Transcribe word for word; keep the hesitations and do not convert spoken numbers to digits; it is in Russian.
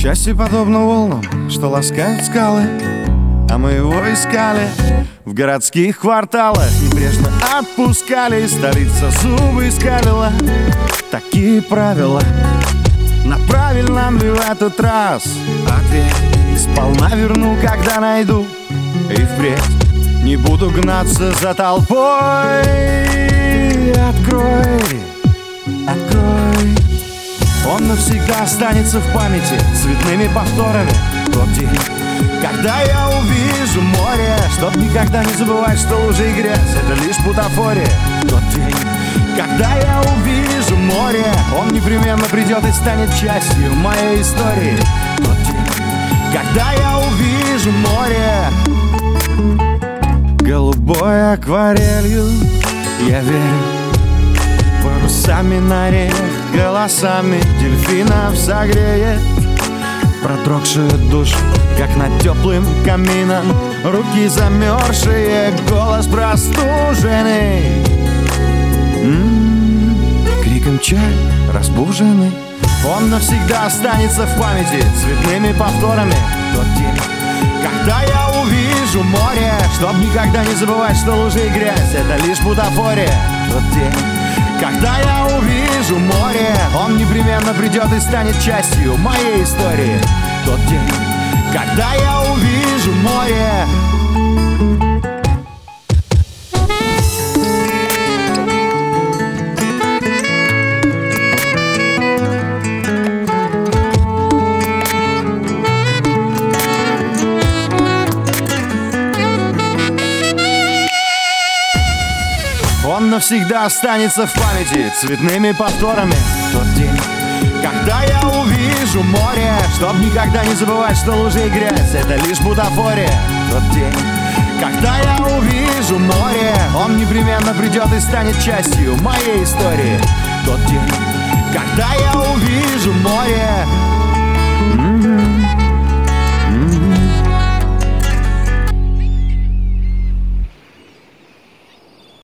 Счастье подобно волнам, что ласкают скалы, а мы его искали в городских кварталах. Небрежно отпускали, столица зубы скалила. Такие правила, на правильном ли в этот раз ответ? Сполна верну, когда найду, и впредь не буду гнаться за толпой. Открой, открой. Он навсегда останется в памяти цветными повторами. Тот день, когда я увижу море, чтоб никогда не забывать, что лужи и грязь — это лишь бутафория. Тот день, когда я увижу море, он непременно придет и станет частью моей истории. Тот день, когда я увижу море голубой акварелью, я верю, парусами на реках, голосами дельфинов согреет продрогшую душу, как над теплым камином. Руки замерзшие, голос простуженный, м-м-м, криком чай разбуженный. Он навсегда останется в памяти цветными повторами. Тот день, когда я увижу море, чтоб никогда не забывать, что лужи и грязь — это лишь бутафория. Тот день, когда я увижу море, он непременно придет и станет частью моей истории. Тот день, когда я увижу море. Он навсегда останется в памяти цветными повторами. Тот день, когда я увижу море, чтоб никогда не забывать, что лужи и грязь — это лишь бутафория. Тот день, когда я увижу море, он непременно придет и станет частью моей истории. Тот день, когда я увижу море.